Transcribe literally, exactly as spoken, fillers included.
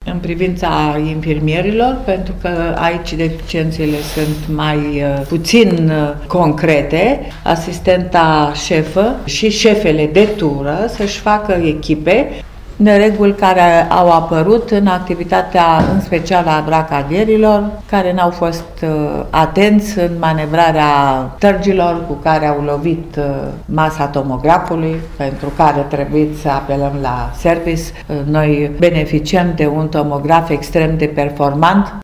în privința infirmierilor, pentru că aici deficiențele sunt mai puțin concrete, asistenta șefă și șefele de tură să-și facă echipe, nereguli care au apărut în activitatea, în special a bracadierilor, care n-au fost uh, atenți în manevrarea tărgilor cu care au lovit uh, masa tomografului, pentru care trebuie să apelăm la service. Uh, noi beneficiem de un tomograf extrem de performant.